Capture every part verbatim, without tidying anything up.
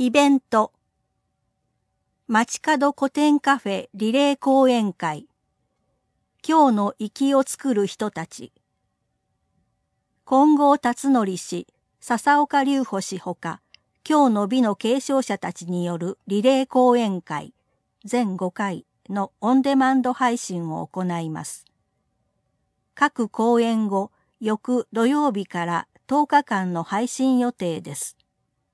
イベント。街角古典カフェリレー講演会。今日の粋を作る人たち。金剛辰徳氏、笹岡隆保氏ほか、今日の美の継承者たちによるリレー講演会、全ごかいのオンデマンド配信を行います。各講演後、翌土曜日からとおかかんの配信予定です。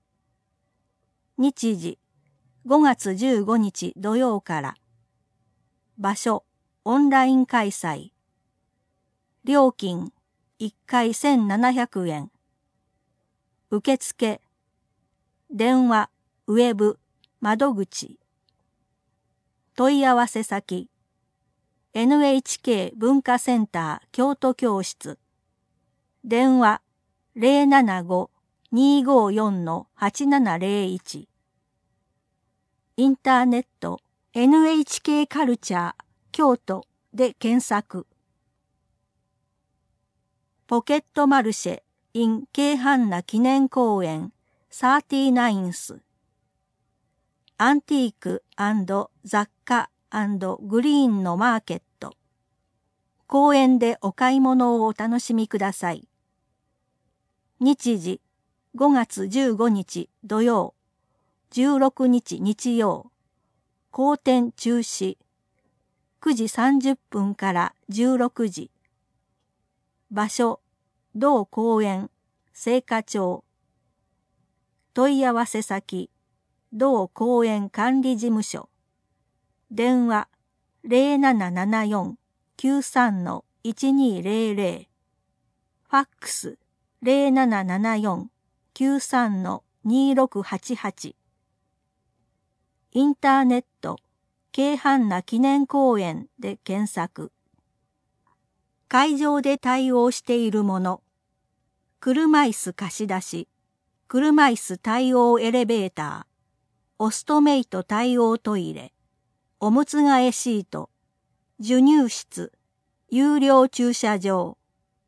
日時、ごがつじゅうごにち土曜から。場所、オンライン開催。料金、いっかいせんななひゃくえん。受付、電話、ウェブ、窓口。問い合わせ先、エヌエイチケー 文化センター京都教室。電話 ゼロななご にーごーよん はちななゼロいち。インターネット エヌエイチケー カルチャー京都で検索。ポケットマルシェ in 京阪那記念公園サーティナインス。アンティーク&雑貨&グリーンのマーケット。公園でお買い物をお楽しみください。日時、ごがつじゅうごにち土曜、じゅうろくにち日曜。公展中止。くじさんじゅっぷんからじゅうろくじ。場所、同公園、青果町。問い合わせ先、同公園管理事務所。電話、ゼロななななよん きゅうさん いちにーゼロゼロ。ファックス、ゼロななななよん きゅうさん にーろくはちはち。インターネット、京阪那記念公園で検索。会場で対応しているもの。車椅子貸し出し、車椅子対応エレベーター、オストメイト対応トイレ、おむつ替えシート、授乳室、有料駐車場。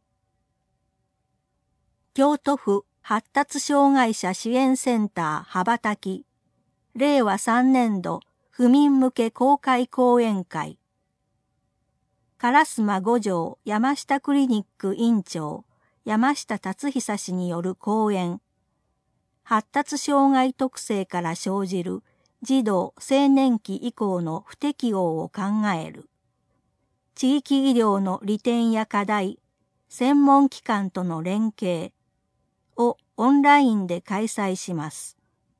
京都府発達障害者支援センター羽ばたき、れいわさんねんど府民向け公開講演会。烏丸五条山下クリニック院長山下達久氏による講演。発達障害特性から生じる児童青年期以降の不適応を考える。地域医療の利点や課題、専門機関との連携をオンラインで開催します。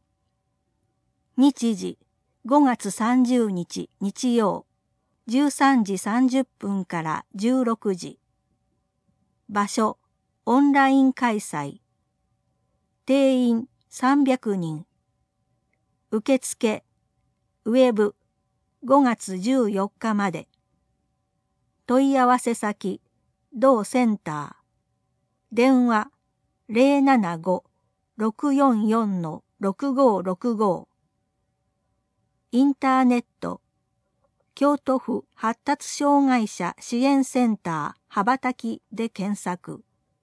日時、ごがつさんじゅうにち日曜、じゅうさんじさんじゅっぷんからじゅうろくじ。場所、オンライン開催。定員さんびゃくにん。受付、ウェブ、ごがつじゅうよっかまで。問い合わせ先、同センター。電話、ゼロななご ろくよんよん ろくごろくご。インターネット、京都府発達障害者支援センター羽ばたきで検索。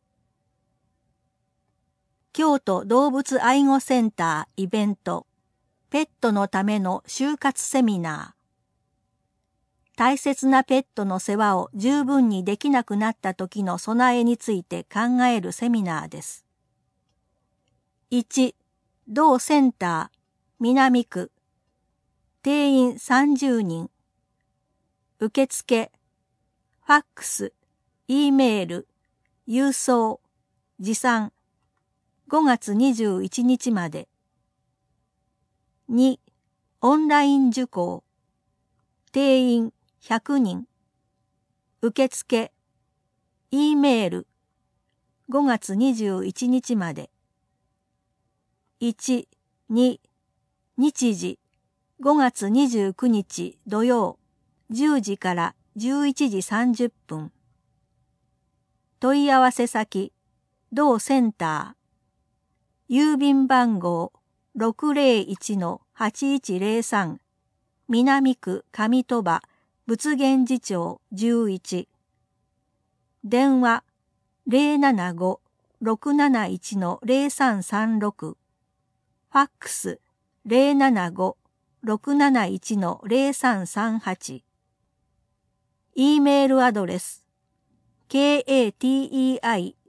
京都動物愛護センターイベント、ペットのための就活セミナー。大切なペットの世話を十分にできなくなった時の備えについて考えるセミナーです。いち、同センター、南区。定員さんじゅうにん。受付、ファックス、Eメール、郵送、持参。ごがつにじゅういちにちまで。に、オンライン受講。定員ひゃくにん。受付、Eメール、ごがつにじゅういちにちまで。いち、に、日時、ごがつにじゅうくにち土曜、じゅうじからじゅういちじさんじゅっぷん。問い合わせ先、同センター。郵便番号 ろくぜろいち はちいちゼロさん。南区上鳥羽仏源寺町じゅういち。電話 ゼロななご ろくなないち ゼロさんさんろく。ファックスゼロななご ろくなないち ゼロさんさんはち。e メールアドレス kateidou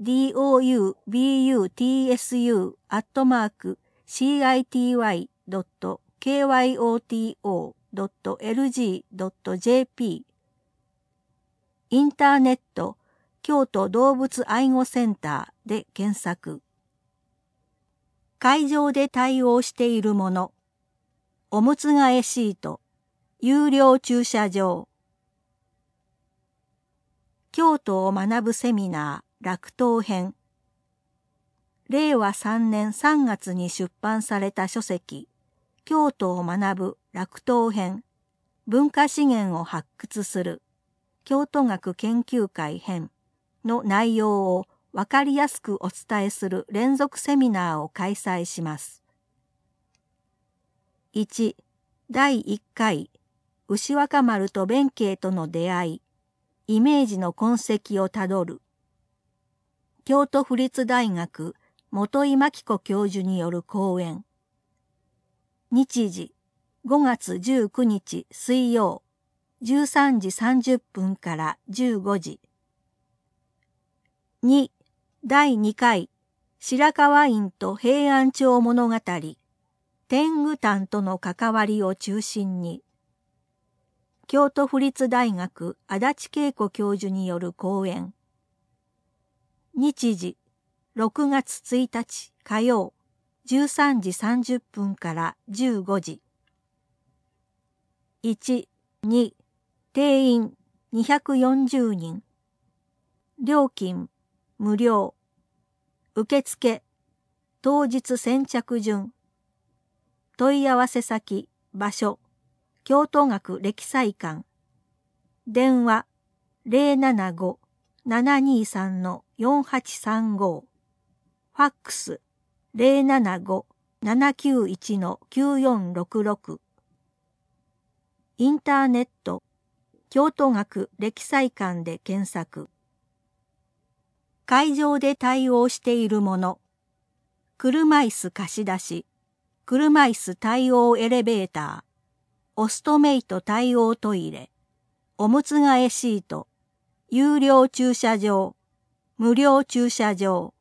butsu アットマーク city.kyoto.lg.jp インターネット京都動物愛護センターで検索。会場で対応しているもの、おむつ替えシート、有料駐車場。京都を学ぶセミナー、楽東編。れいわさんねんさんがつに出版された書籍、京都を学ぶ楽東編、文化資源を発掘する、京都学研究会編の内容をわかりやすくお伝えする連続セミナーを開催します。いち、だいいっかい、牛若丸と弁慶との出会い、イメージの痕跡をたどる。京都府立大学本井真紀子教授による講演。日時、ごがつじゅうくにち水曜、じゅうさんじさんじゅっぷんからじゅうごじ。に、だいにかい、白河院と平安朝物語、天狗譚との関わりを中心に、京都府立大学足立恵子教授による講演。日時、ろくがつついたち火曜、じゅうさんじさんじゅっぷんからじゅうごじ。いち、に、定員にひゃくよんじゅうにん。料金、無料。受付、当日先着順。問い合わせ先、場所、京都学歴祭館。電話、ゼロななご ななにさん よんはちさんご。ファックス、ゼロななご ななきゅういち きゅうよんろくろく。インターネット、京都学歴祭館で検索。会場で対応しているもの、車椅子貸し出し、車椅子対応エレベーター、オストメイト対応トイレ、おむつ替えシート、有料駐車場、無料駐車場。